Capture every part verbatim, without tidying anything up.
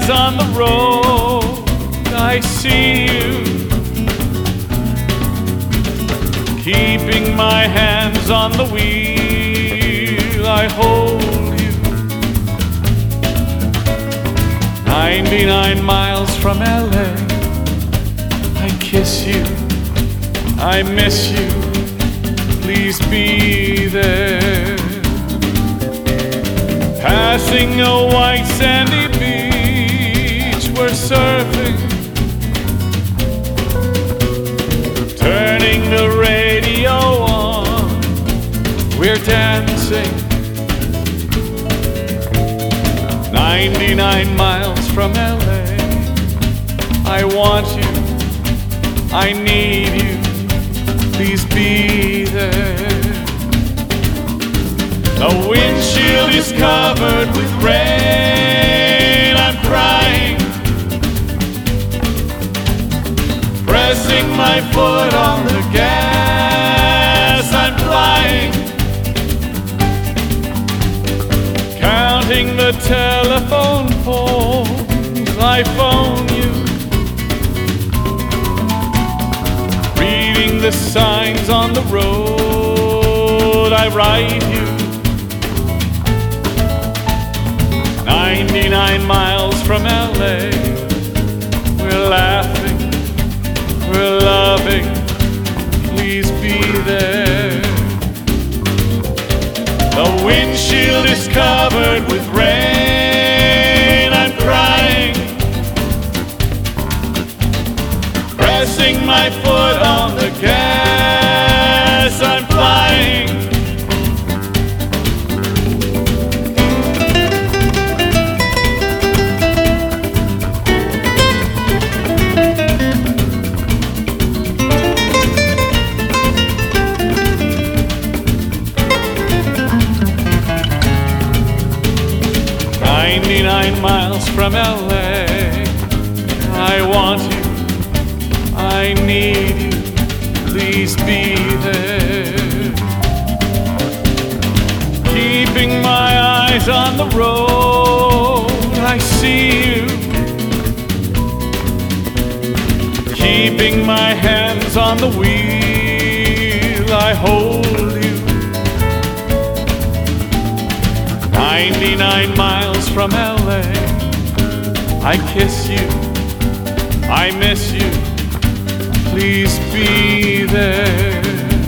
on the road, I see you. Keeping my hands on the wheel, I hold you. ninety-nine miles from L A, I kiss you, I miss you, please be there. Passing a white sandy beach, we're surfing, turning the radio on, we're dancing. ninety-nine miles from L A, I want you, I need you, please be there. The windshield is covered with rain, I'm crying, pressing my foot on the gas, I'm flying, counting the telephone poles, I phone you, reading the signs on the road, I write you. ninety-nine miles from L A, we're laughing, we're loving, please be there. The windshield is covered with rain, I'm crying, pressing my foot on the gas, I'm flying. ninety-nine miles from L A, I want you, I need you, please be there. Keeping my eyes on the road, I see you. Keeping my hands on the wheel, I hold you. ninety-nine miles from L A, I kiss you, I miss you, please be there.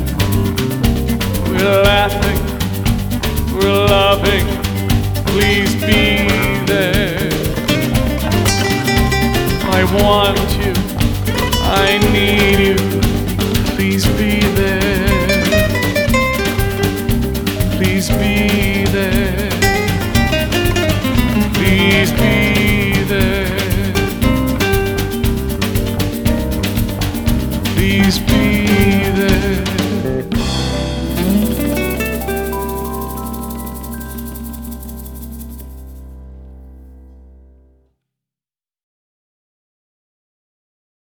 We're laughing, we're loving, please be there. I want you, I need you,